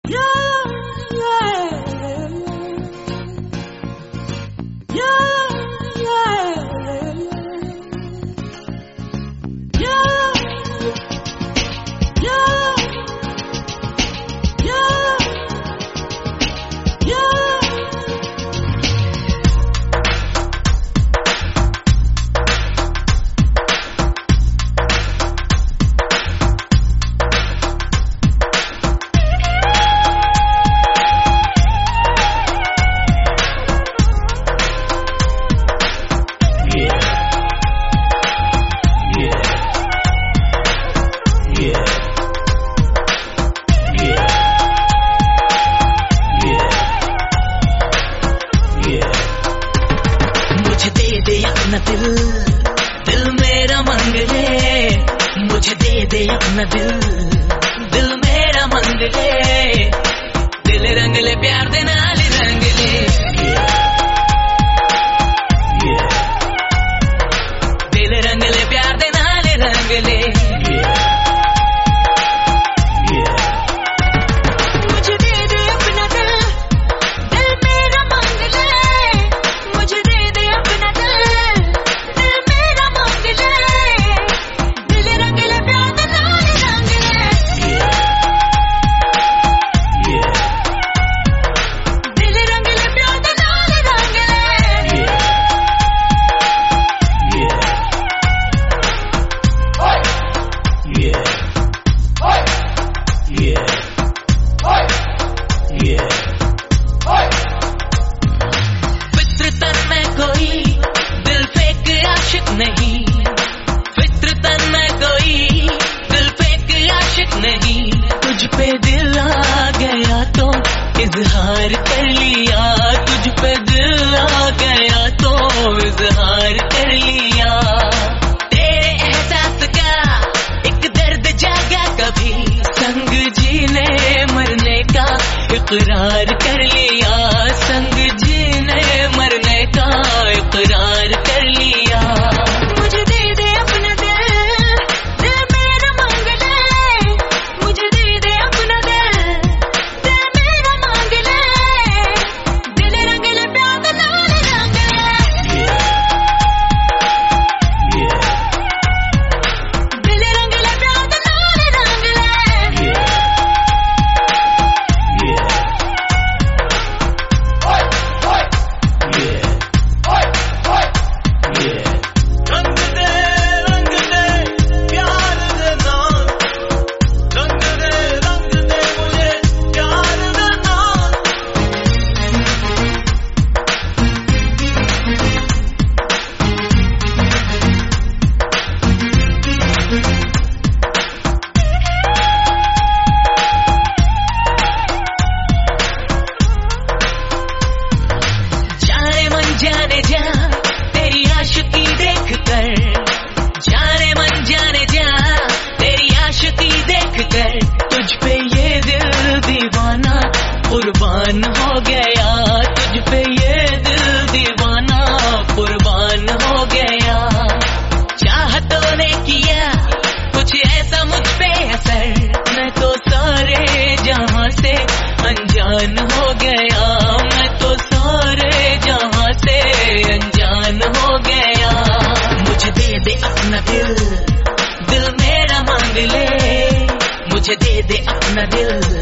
अपना दिल मेरा मांग ले, मुझे दे दे अपना दिल मेरा मांग ले, दिल रंग ले प्यार दे नाल रंग ले, दिल रंग ले प्यार दे नाल रंग ले, मुझे दे दे अपना दिल मेरा मांग ले, मुझे दे दे अपना दिल मेरा मांग ले, दिल रंग ले प्यार दे नाल रंग ले, दिल रंग ले प्यार दे नाल रंग ले, फित्रतन में कोई दिल फेंक आशिक नहीं, फित्रतन में कोई दिल फेंक आशिक नहीं, तुझ पे दिल आ गया तो इजहार कर लिया, तुझ पे दिल आ गया तो इजहार कर लिया, तेरे एहसास का एक दर्द जागा कभी, संग जीने मरने का इकरार कर लिया, संग जीने मरने का इकरार कर लिया, मुझे दे दे अपना दिल मेरा मांग ले, मुझे दे दे अपना दिल मेरा मांग ले, दिल रंग ले प्यार दे नाल रंग ले, दिल रंग ले प्यार दे नाल रंग ले, जाने जा तेरी आशिकी देख कर, जाने मन जाने जा तेरी आशिकी देख कर, तुझ पे ये दिल दीवाना कुर्बान हो गया, तुझ पे ये दिल दीवाना कुर्बान हो गया, चाहतों ने किया कुछ ऐसा मुझ पे असर, मैं तो सारे जहां से अनजान हो गया, मैं तो सारे जहां से अनजान हो गया, मुझे दे दे अपना दिल मेरा मांग ले, मुझे दे दे अपना दिल